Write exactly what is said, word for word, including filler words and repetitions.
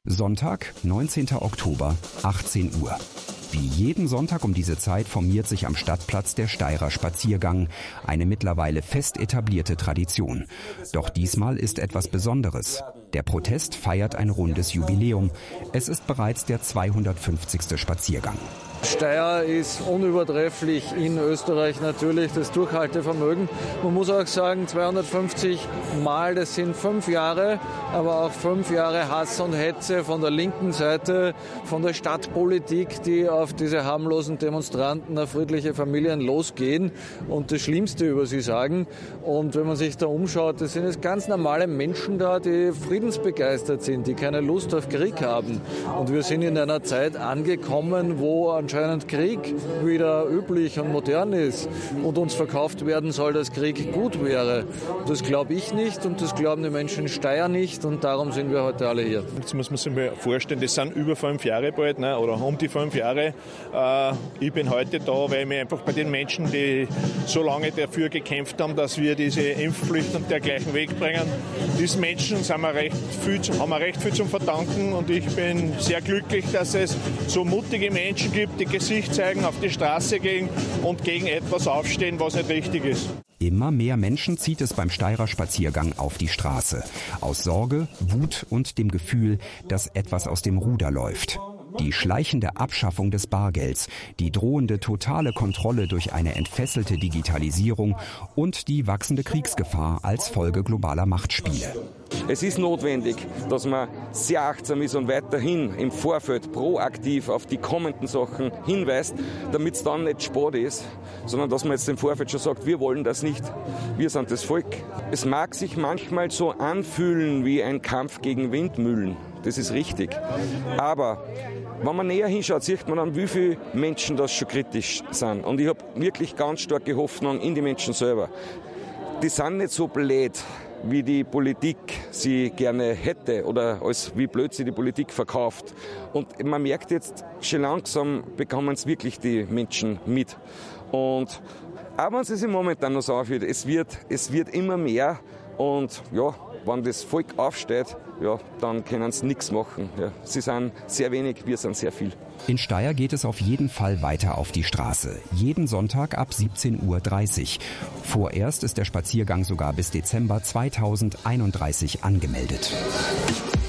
Sonntag, neunzehnter Oktober, achtzehn Uhr. Wie jeden Sonntag um diese Zeit formiert sich am Stadtplatz der Steyrer Spaziergang, eine mittlerweile fest etablierte Tradition. Doch diesmal ist etwas Besonderes. Der Protest feiert ein rundes Jubiläum. Es ist bereits der zweihundertfünfzigste Spaziergang. Steyr ist unübertrefflich in Österreich natürlich, das Durchhaltevermögen. Man muss auch sagen, zweihundertfünfzig Mal, das sind fünf Jahre, aber auch fünf Jahre Hass und Hetze von der linken Seite, von der Stadtpolitik, die auf diese harmlosen Demonstranten, auf friedliche Familien losgehen und das Schlimmste über sie sagen. Und wenn man sich da umschaut, das sind jetzt ganz normale Menschen da, die friedensbegeistert sind, die keine Lust auf Krieg haben. Und wir sind in einer Zeit angekommen, wo anscheinend Krieg wieder üblich und modern ist und uns verkauft werden soll, dass Krieg gut wäre. Das glaube ich nicht und das glauben die Menschen in Steyr nicht und darum sind wir heute alle hier. Jetzt muss man sich mal vorstellen, das sind über fünf Jahre bald, ne, oder um die fünf Jahre. Äh, ich bin heute da, weil ich mich einfach bei den Menschen, die so lange dafür gekämpft haben, dass wir diese Impfpflicht und dergleichen wegbringen, diesen Menschen sind wir recht viel, haben wir recht viel zu verdanken und ich bin sehr glücklich, dass es so mutige Menschen gibt, die Gesicht zeigen, auf die Straße gehen und gegen etwas aufstehen, was nicht richtig ist. Immer mehr Menschen zieht es beim Steyrer Spaziergang auf die Straße. Aus Sorge, Wut und dem Gefühl, dass etwas aus dem Ruder läuft. Die schleichende Abschaffung des Bargelds, die drohende totale Kontrolle durch eine entfesselte Digitalisierung und die wachsende Kriegsgefahr als Folge globaler Machtspiele. Es ist notwendig, dass man sehr achtsam ist und weiterhin im Vorfeld proaktiv auf die kommenden Sachen hinweist, damit es dann nicht spät ist, sondern dass man jetzt im Vorfeld schon sagt, wir wollen das nicht, wir sind das Volk. Es mag sich manchmal so anfühlen wie ein Kampf gegen Windmühlen. Das ist richtig. Aber wenn man näher hinschaut, sieht man dann, wie viele Menschen das schon kritisch sind. Und ich habe wirklich ganz starke Hoffnung in die Menschen selber. Die sind nicht so blöd, wie die Politik sie gerne hätte oder als wie blöd sie die Politik verkauft. Und man merkt jetzt, schon langsam bekommen es wirklich die Menschen mit. Und auch wenn es sich momentan noch so aufhört, es wird, es wird immer mehr. Und ja, wenn das Volk aufsteht, ja, dann können sie nichts machen. Ja, sie sind sehr wenig, wir sind sehr viel. In Steyr geht es auf jeden Fall weiter auf die Straße. Jeden Sonntag ab siebzehn Uhr dreißig. Vorerst ist der Spaziergang sogar bis Dezember zweitausendeinunddreißig angemeldet.